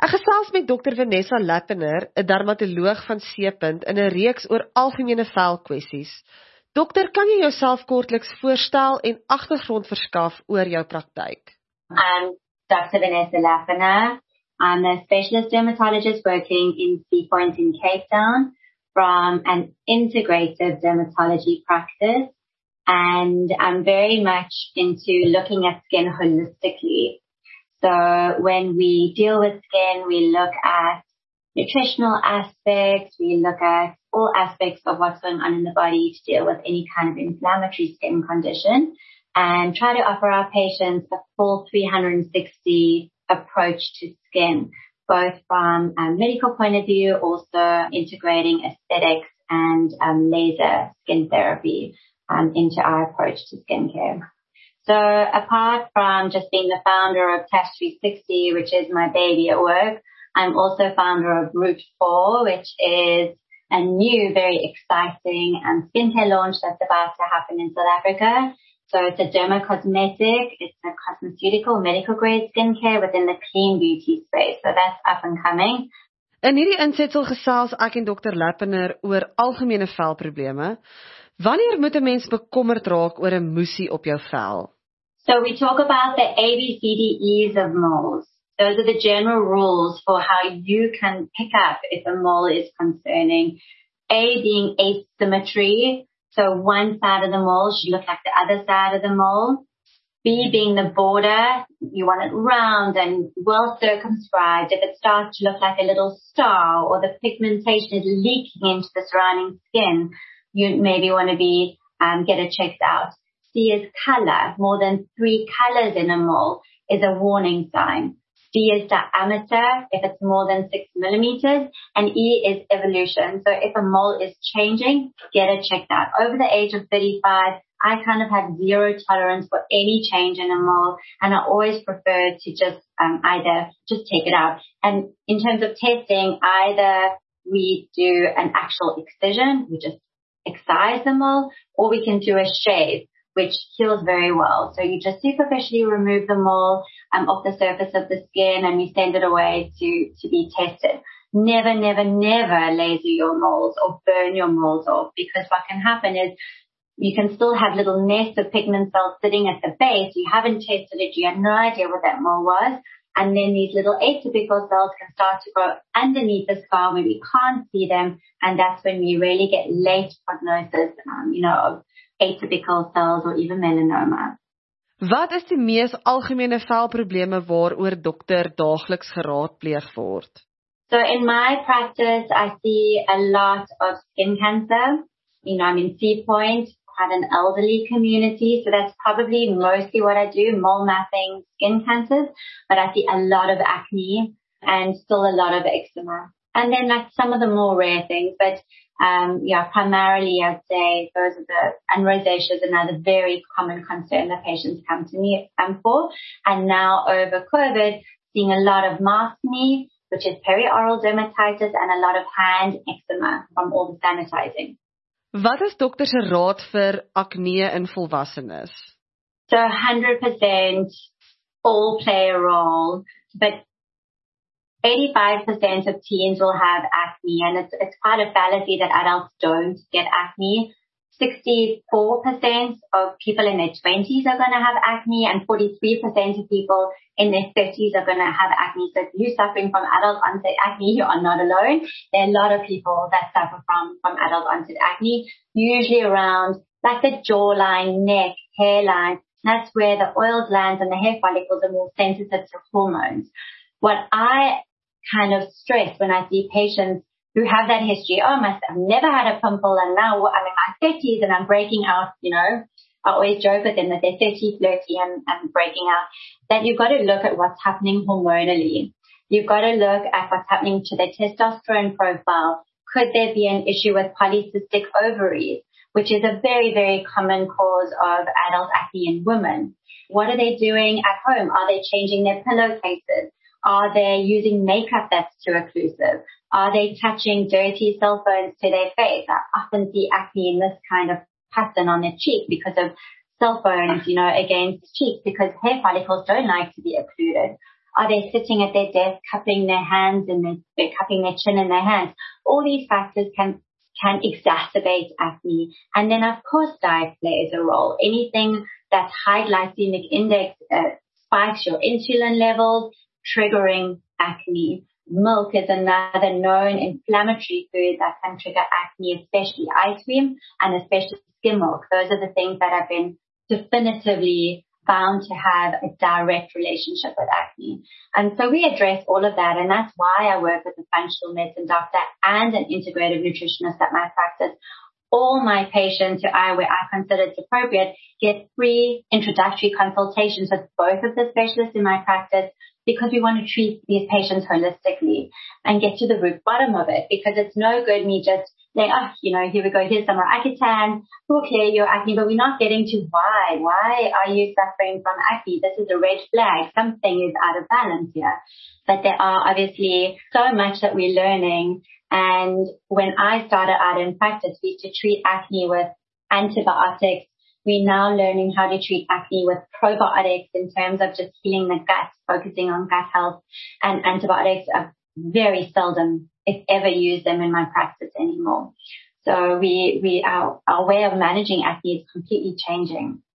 Ek gesels met Dr. Vanessa Lappener, 'n dermatoloog van C-punt in 'n reeks oor algemene velkwessies. Dokter, kan jy jouself kortliks voorstel en agtergrond verskaf oor jou praktyk? I'm Dr. Vanessa Lappener. I'm a specialist dermatologist working in C-Point in Cape Town from an integrative dermatology practice. And I'm very much into looking at skin holistically. So when we deal with skin, we look at nutritional aspects, we look at all aspects of what's going on in the body to deal with any kind of inflammatory skin condition and try to offer our patients a full 360 approach to skin, both from a medical point of view, also integrating aesthetics and laser skin therapy into our approach to skincare. So apart from just being the founder of Tash 360, which is my baby at work, I'm also founder of Route 4, which is a new, very exciting skincare launch that's about to happen in South Africa. So it's a dermacosmetic, it's a cosmeceutical, medical grade skincare within the clean beauty space. So that's up and coming. In hierdie insetsel gesels ek en Dr. Lappener oor algemene velprobleme. Wanneer moet 'n mens bekommerd raak oor 'n moesie op jou vel? So we talk about the ABCDEs of moles. Those are the general rules for how you can pick up if a mole is concerning. A being asymmetry, so one side of the mole should look like the other side of the mole. B being the border, you want it round and well circumscribed. If it starts to look like a little star or the pigmentation is leaking into the surrounding skin, you maybe want to get it checked out. C is color. More than 3 colors in a mole is a warning sign. D is diameter, if it's more than 6 millimeters, and E is evolution. So if a mole is changing, get it checked out. Over the age of 35, I kind of have zero tolerance for any change in a mole, and I always prefer to just either just take it out. And in terms of testing, either we do an actual excision, we just excise the mole, or we can do a shave, which heals very well. So you just superficially remove the mole off the surface of the skin and we send it away to be tested. Never, never, never laser your moles or burn your moles off, because what can happen is you can still have little nests of pigment cells sitting at the base. You haven't tested it. You have no idea what that mole was. And then these little atypical cells can start to grow underneath the scar where we can't see them. And that's when we really get late prognosis, of atypical cells or even melanoma. Wat is die mees algemene velprobleme waaroor dokter daagliks geraadpleeg word? So in my practice, I see a lot of skin cancer. I'm in C-Point, quite an elderly community, so that's probably mostly what I do, mole mapping, skin cancers, but I see a lot of acne and still a lot of eczema. And then like some of the more rare things, but primarily I'd say those are and rosacea is another very common concern that patients come to me for. And now over COVID, seeing a lot of maskne, which is perioral dermatitis, and a lot of hand eczema from all the sanitizing. Wat is dokter se raad vir acne in volwassenes? So 100% all play a role, but 85% of teens will have acne, and it's quite a fallacy that adults don't get acne. 64% of people in their 20s are going to have acne, and 43% of people in their 30s are going to have acne. So if you're suffering from adult onset acne, you are not alone. There are a lot of people that suffer from adult onset acne, usually around like the jawline, neck, hairline. That's where the oil glands and the hair follicles are more sensitive to hormones. What I kind of stress when I see patients who have that history, I've never had a pimple and now I'm in my 30s and I'm breaking out, I always joke with them that they're 30, flirty and breaking out, that you've got to look at what's happening hormonally. You've got to look at what's happening to their testosterone profile. Could there be an issue with polycystic ovaries, which is a very, very common cause of adult acne in women? What are they doing at home? Are they changing their pillowcases? Are they using makeup that's too occlusive? Are they touching dirty cell phones to their face? I often see acne in this kind of pattern on their cheek because of cell phones, against the cheek, because hair follicles don't like to be occluded. Are they sitting at their desk, cupping their hands and cupping their chin in their hands? All these factors can exacerbate acne. And then, of course, diet plays a role. Anything that's high glycemic index spikes your insulin levels, triggering acne. Milk is another known inflammatory food that can trigger acne, especially ice cream and especially skim milk. Those are the things that have been definitively found to have a direct relationship with acne. And so we address all of that, and that's why I work with a functional medicine doctor and an integrative nutritionist at my practice. All my patients where I consider it appropriate get free introductory consultations with both of the specialists in my practice, because we want to treat these patients holistically and get to the root bottom of it, because it's no good me just saying, here we go, here's some Accutane, we'll clear your acne, but we're not getting to why. Why are you suffering from acne? This is a red flag. Something is out of balance here. But there are obviously so much that we're learning. And when I started out in practice, we used to treat acne with antibiotics. We're now learning how to treat acne with probiotics in terms of just healing the gut, focusing on gut health. And antibiotics are very seldom, if ever, use them in my practice anymore. So our way of managing acne is completely changing.